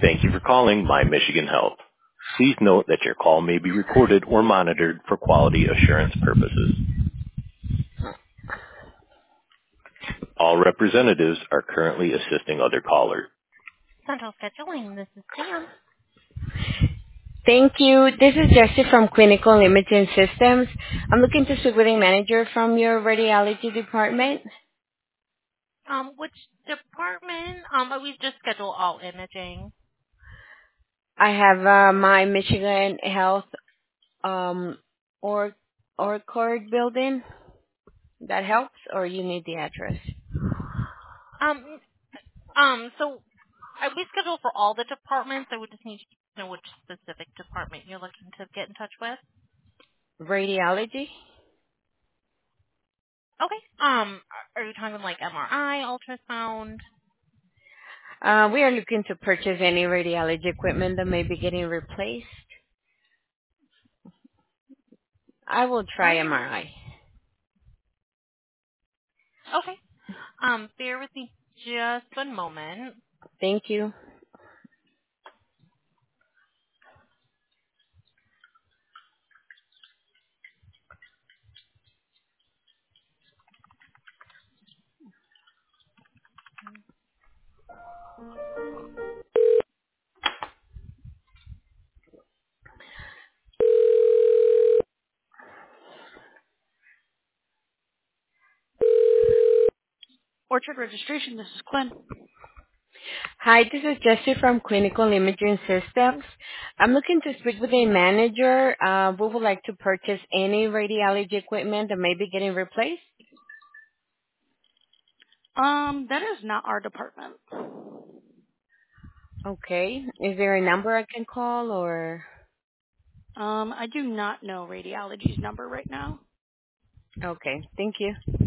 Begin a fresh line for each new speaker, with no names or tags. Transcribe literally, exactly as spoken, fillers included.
Thank you for calling My Michigan Health. Please note that your call may be recorded or monitored for quality assurance purposes. All representatives are currently assisting other callers. Central Scheduling, this is Sam.
Thank you. This is Jessie from Clinical Imaging Systems. I'm looking to speak with a manager from your radiology department.
Um, which department? Um, we just schedule all imaging.
I have uh, my Michigan Health um, or Orchard building. That helps, or you need the address?
Um, um, so I, we schedule for all the departments. I would just need to know which specific department you're looking to get in touch with.
Radiology?
Okay. Um, are you talking like M R I, ultrasound?
Uh, we are looking to purchase any radiology equipment that may be getting replaced. I will try
Um,
M R I.
okay. Um, bear with me just one moment.
Thank you.
Orchard Registration, this is Quinn.
Hi, this is Jessie from Clinical Imaging Systems. I'm looking to speak with a manager. Uh, we would like to purchase any radiology equipment that may be getting replaced.
Um, that is not our department.
Okay. Is there a number I can call or?
Um, I do not know radiology's number right now.
Okay. Thank you.